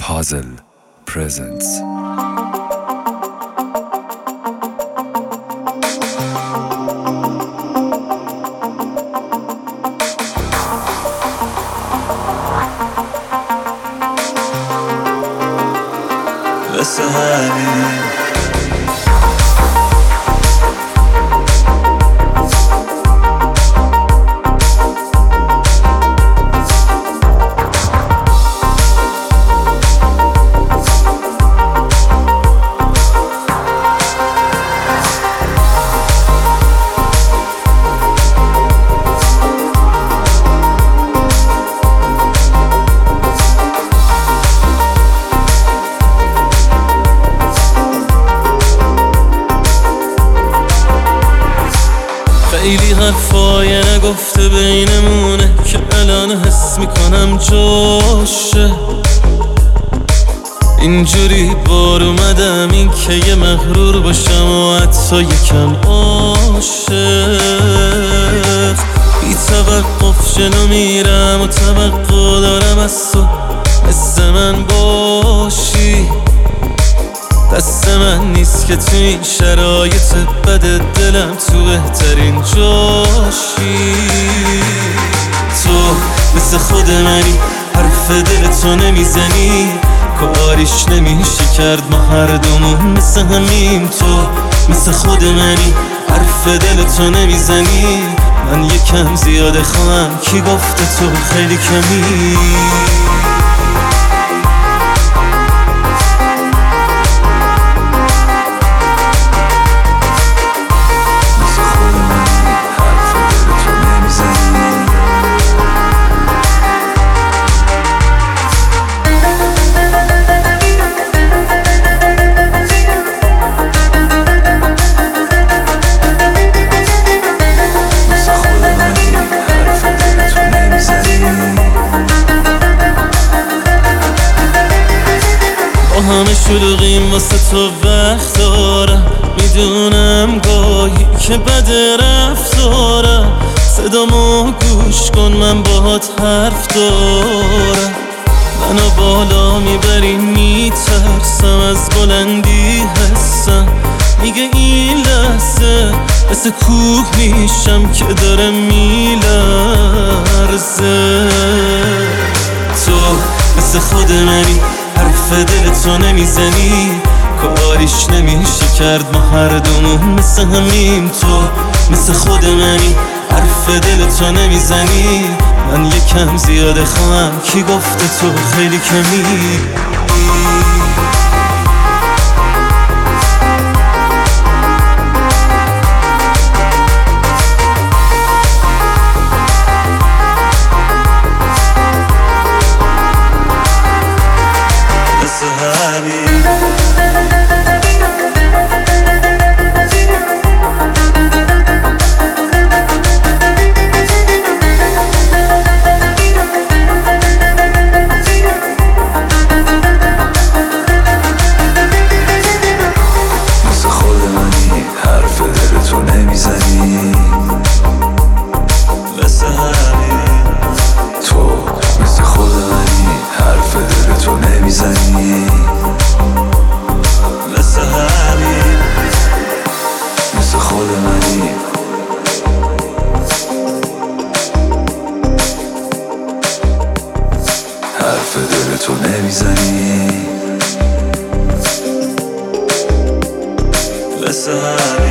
Puzzle presents. واسه همین خیلی حرفای نگفته بینمونه که الان حس میکنم جاشه. اینجوری بار اومدم این که یه مغرور باشم و حتی یکم عاشق. بی توقف جلو میرم و توقع دارم از تو مثل من باشی. دست من نیست که تو این شرایط بد دلم تو بهترین جاشی. تو مثل خود منی، حرف دل تو نمیزنی، کاریش نمیشه کرد، ما هر دومون مثل همیم. تو مثل خود منی، حرف دل تو نمیزنی، من یکم زیاده خواهم، کی گفته تو خیلی کمی. همه شلوغیم واسه تو وقت دارم، میدونم گاهی که بد رفتارم. صدامو گوش کن من باهات حرف دارم. منو بالا میبری میترسم، از بلندی حسم میگه این لحظه مثل کوه میشم که داره میلرزه. تو مثل خود منی، حرف دل تو نمیزنی، کاریش نمیشه کرد، ما هر دومون مثل همیم. تو مثل خود منی، حرف دل تو نمیزنی، من یکم زیاده خواهم، کی گفته تو خیلی کمی. حرف دل تو نمیزنی، مثل همین.